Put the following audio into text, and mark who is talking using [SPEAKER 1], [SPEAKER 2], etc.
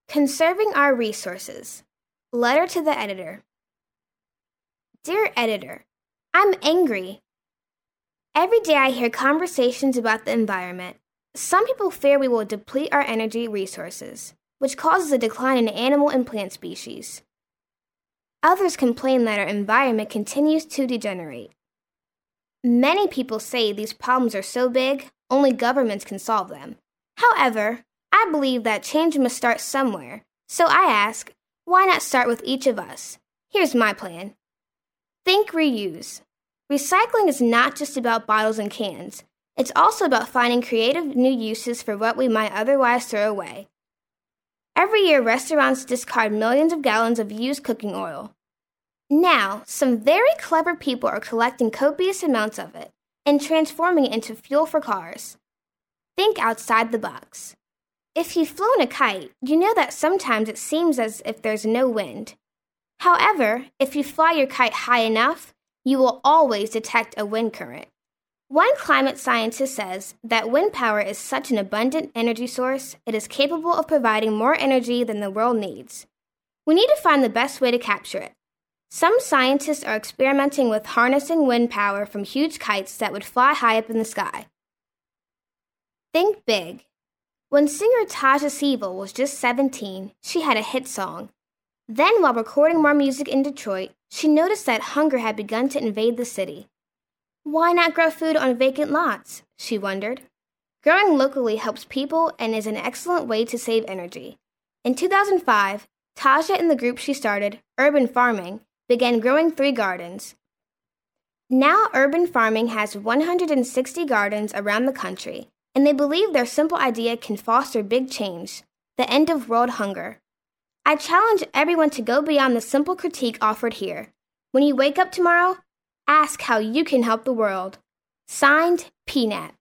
[SPEAKER 1] Conserving Our Resources. Letter to the Editor. Dear Editor, I'm angry. Every day I hear conversations about the environment. Some people fear we will deplete our energy resources, which causes a decline in animal and plant species. Others complain that our environment continues to degenerate. Many people say these problems are so big, only governments can solve them. However, I believe that change must start somewhere. So I ask, why not start with each of us? Here's my plan. Think reuse. Recycling is not just about bottles and cans. It's also about finding creative new uses for what we might otherwise throw away. Every year, restaurants discard millions of gallons of used cooking oil. Now, some very clever people are collecting copious amounts of it and transforming it into fuel for cars. Think outside the box. If you've flown a kite, you know that sometimes it seems as if there's no wind. However, if you fly your kite high enough, you will always detect a wind current. One climate scientist says that wind power is such an abundant energy source, it is capable of providing more energy than the world needs. We need to find the best way to capture it. Some scientists are experimenting with harnessing wind power from huge kites that would fly high up in the sky. Think big. When singer Taja Siebel was just 17, she had a hit song. Then, while recording more music in Detroit, she noticed that hunger had begun to invade the city. Why not grow food on vacant lots? She wondered. Growing locally helps people and is an excellent way to save energy. In 2005, Taja and the group she started, Urban Farming, began growing 3 gardens. Now Urban Farming has 160 gardens around the country, and they believe their simple idea can foster big change, the end of world hunger. I challenge everyone to go beyond the simple critique offered here. When you wake up tomorrow, ask how you can help the world. Signed, PNAP.